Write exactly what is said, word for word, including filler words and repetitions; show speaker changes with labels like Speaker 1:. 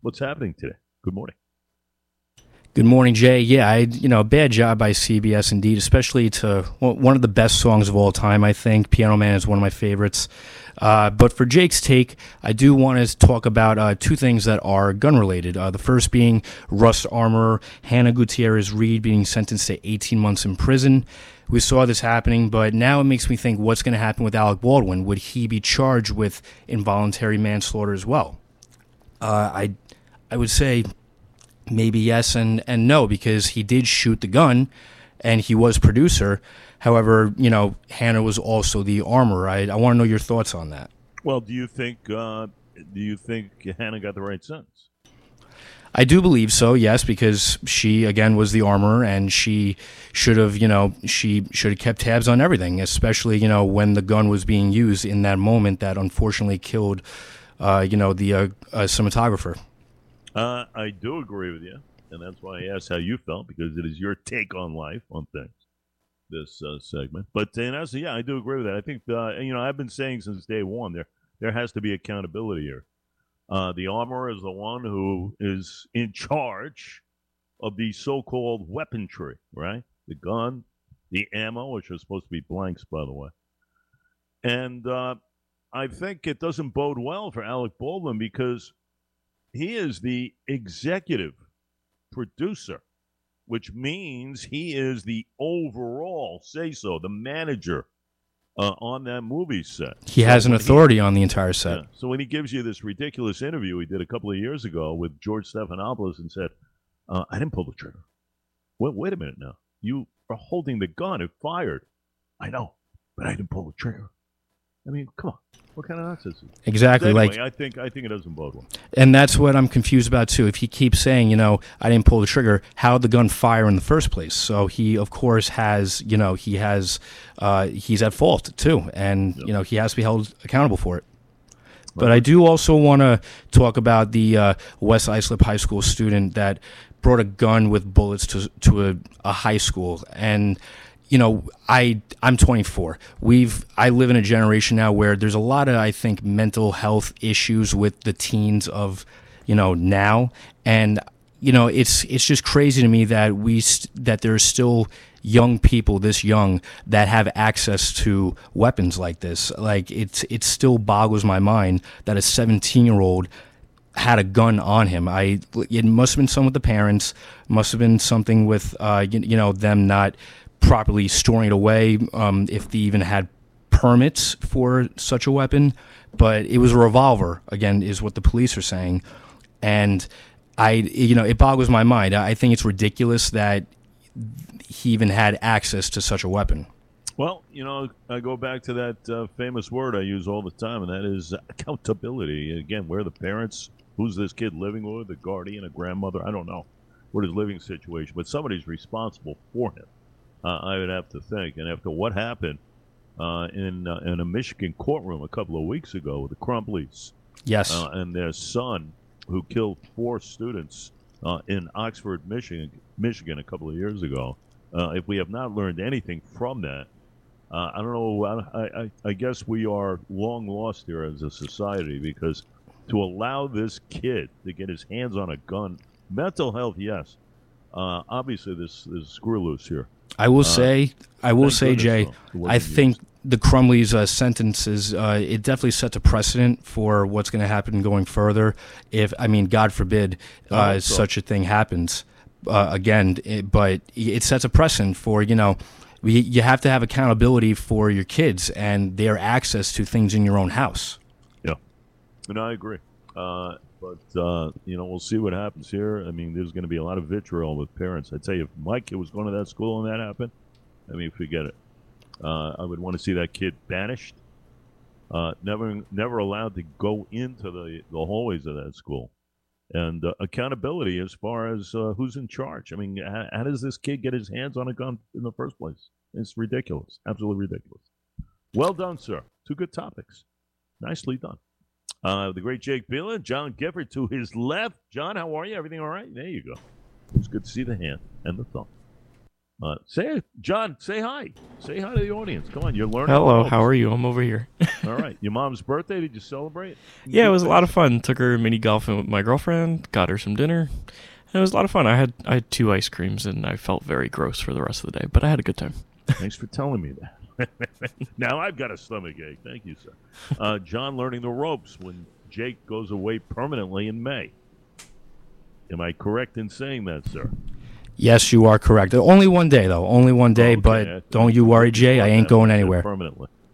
Speaker 1: What's happening today? Good morning.
Speaker 2: Good morning, Jay. Yeah, I you know, bad job by C B S indeed, especially to one of the best songs of all time. I think Piano Man is one of my favorites. Uh, but for Jake's take, I do want to talk about uh, two things that are gun related. Uh, the first being Russ Armour, Hannah Gutierrez Reed being sentenced to eighteen months in prison. We saw this happening, but now it makes me think, what's going to happen with Alec Baldwin? Would he be charged with involuntary manslaughter as well? Uh, I I would say maybe yes and, and no, because he did shoot the gun and he was producer. However, you know, Hannah was also the armorer. I, I want to know your thoughts on that.
Speaker 1: Well, do you think uh, do you think Hannah got the right sentence?
Speaker 2: I do believe so, yes, because she, again, was the armorer, and she should have, you know, she should have kept tabs on everything, especially, you know, when the gun was being used in that moment that unfortunately killed, uh, you know, the uh, uh, cinematographer.
Speaker 1: Uh, I do agree with you, and that's why I asked how you felt, because it is your take on life, on things, this uh, segment. But in essence, yeah, I do agree with that. I think, uh, you know, I've been saying since day one, there there has to be accountability here. Uh, the armorer is the one who is in charge of the so-called weaponry, right? The gun, the ammo, which are supposed to be blanks, by the way. And uh, I think it doesn't bode well for Alec Baldwin, because he is the executive producer, which means he is the overall say-so, the manager uh, on that movie set.
Speaker 2: He
Speaker 1: so
Speaker 2: has an authority
Speaker 1: he,
Speaker 2: on the entire set.
Speaker 1: Yeah, so when he gives you this ridiculous interview he did a couple of years ago with George Stephanopoulos and said, uh, I didn't pull the trigger. Wait, wait a minute now. You are holding the gun. It fired. I know, but I didn't pull the trigger. I mean, come on. What kind of nonsense is it?
Speaker 2: Exactly.
Speaker 1: Anyway,
Speaker 2: like,
Speaker 1: I think I think it doesn't bode well.
Speaker 2: And that's what I'm confused about too. If he keeps saying, you know, I didn't pull the trigger, how did the gun fire in the first place? So he, of course, has, you know, he has, uh, he's at fault too, and yep. you know, he has to be held accountable for it. But I do also want to talk about the uh, West Islip High School student that brought a gun with bullets to to a, a high school. And you know, I I'm twenty-four. We've I live in a generation now where there's a lot of, I think, mental health issues with the teens of, you know, now, and you know, it's it's just crazy to me that we st- that there's still young people this young that have access to weapons like this. Like it's it still boggles my mind that a seventeen-year-old had a gun on him. I it must have been some with the parents, must have been something with uh you, you know them not properly storing it away, um, if they even had permits for such a weapon. But it was a revolver, again, is what the police are saying. And I, you know, it boggles my mind. I think it's ridiculous that he even had access to such a weapon.
Speaker 1: Well, you know, I go back to that uh, famous word I use all the time, and that is accountability. Again, where are the parents? Who's this kid living with? A guardian, a grandmother? I don't know what his living situation, but somebody's responsible for him. Uh, I would have to think. And after what happened uh, in uh, in a Michigan courtroom a couple of weeks ago with the Crumpleys,
Speaker 2: yes,
Speaker 1: uh, and their son, who killed four students uh, in Oxford, Michigan, Michigan, a couple of years ago, uh, if we have not learned anything from that, uh, I don't know. I, I, I guess we are long lost here as a society, because to allow this kid to get his hands on a gun, mental health, yes. Uh, obviously, there's, there's screw loose here.
Speaker 2: I will uh, say, I will say, Jay,
Speaker 1: so,
Speaker 2: I think the Crumleys' uh, sentences, uh, it definitely sets a precedent for what's going to happen going further. If, I mean, God forbid, uh, so. such a thing happens uh, again, it, but it sets a precedent for, you know, we, you have to have accountability for your kids and their access to things in your own house.
Speaker 1: Yeah, and I agree. Uh, but, uh, you know, we'll see what happens here. I mean, there's going to be a lot of vitriol with parents. I tell you, if my kid was going to that school and that happened, I mean, forget it. Uh, I would want to see that kid banished, uh, never never allowed to go into the, the hallways of that school. And uh, accountability as far as uh, who's in charge. I mean, how, how does this kid get his hands on a gun in the first place? It's ridiculous. Absolutely ridiculous. Well done, sir. Two good topics. Nicely done. Uh, the great Jake Phelan, John Gifford to his left. John, how are you? Everything all right? There you go. It was good to see the hand and the thumb. Uh, say, John, say hi. Say hi to the audience. Come on, you're learning.
Speaker 3: Hello, how are you? I'm over here.
Speaker 1: All right. Your mom's birthday, did you celebrate?
Speaker 3: Yeah, it was a lot of fun. Took her mini golfing with my girlfriend, got her some dinner. And it was a lot of fun. I had I had two ice creams, and I felt very gross for the rest of the day, but I had a good time.
Speaker 1: Thanks for telling me that. Now I've got a stomach ache. Thank you, sir. Uh, John learning the ropes when Jake goes away permanently in May. Am I correct in saying that, sir?
Speaker 2: Yes, you are correct. Only one day, though. Only one day,
Speaker 1: Okay,
Speaker 2: but don't you worry, Jay. I ain't going anywhere.
Speaker 1: Permanently.